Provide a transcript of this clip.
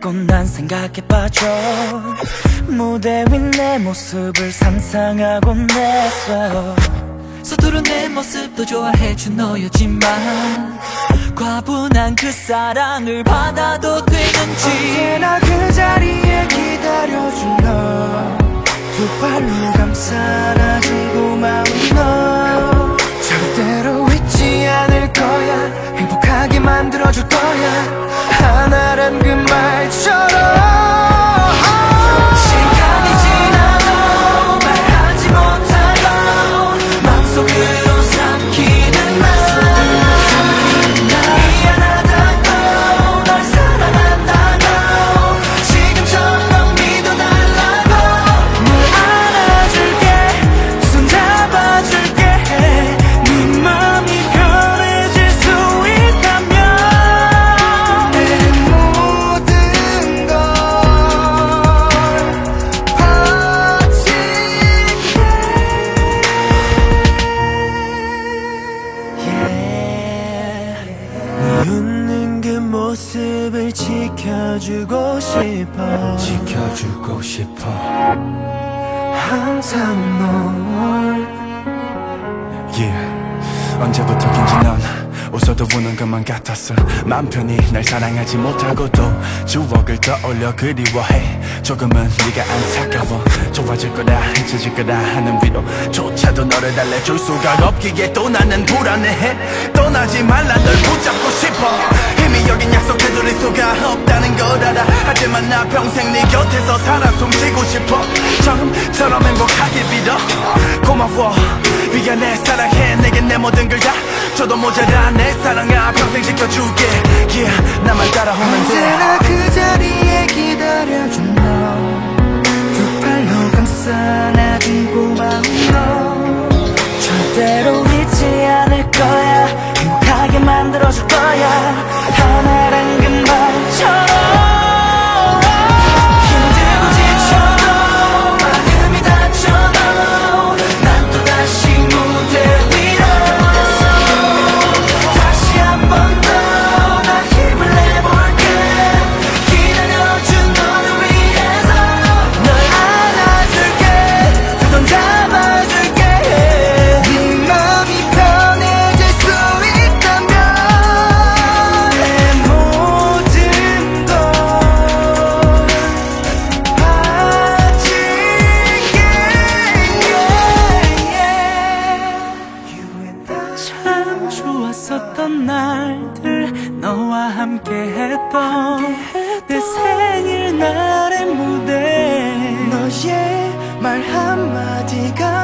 자꾸 난 생각에 빠져. 무대 위 내 모습을 상상하곤 했어. 서투른 내 모습도 좋아해준 너였지만 과분한 그 사랑을 받아도 되는지. 언제나 그 자리에 기다려준 너, 두 발로 감싸 안아준 고마운 너. 절대로 잊지 않을 거야. 행복하게 만들어줄 거야. 하나란 그 말처럼. 시간이 지나도 말하지 못하고 맘속으로 삼키는 나. 미안하다고 널 사랑한다고 지금처럼 믿어달라고. 널 안아줄게, 손 잡아줄게. 네 맘이 편해질 수 있다면 내 모든 걸 바칠게. 네 웃는 그 모습을 지켜주고 싶어. 지켜주고 싶어. 항상 널. 언제부터인지 넌 웃어도 우는 것만 같았어. 맘 편히 날 사랑하지 못하고도 추억을 떠올려 그리워해. 조금은 네가 안타까워. 좋아질 거다 잊혀질 거다 하는 위로조차도 너를 달래줄 수가 없기에 또 나는 불안해해. 떠나지 말라 널 붙잡고 싶어. 이미 여긴 약속해둘 수가 없다는 걸 알아. 하지만 나 평생 네 곁에서 살아 숨쉬고 싶어. 처음처럼 행복하길 빌어. 고마워 미안해 사랑해 내겐 내 모든 걸 다 줘도 모자라. 내 사랑아 평생 지켜줄게. 나만 따라오면 돼. 언제나 그 자리에 기다려준 너, 두 팔로 감싸 안아준 고마운 너. 절대로 잊지 않을 거야. 행복하게 만들어줄 거야. 하나란 그 말처럼. 참 좋았었던 날들, 너와 함께했던 내 생일날의 무대. 너의 말 한마디가